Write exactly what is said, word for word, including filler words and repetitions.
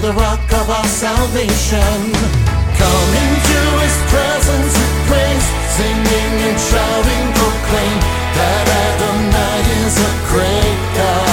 the rock of our salvation. Come into his presence with praise, singing and shouting proclaim that Adonai is a great God.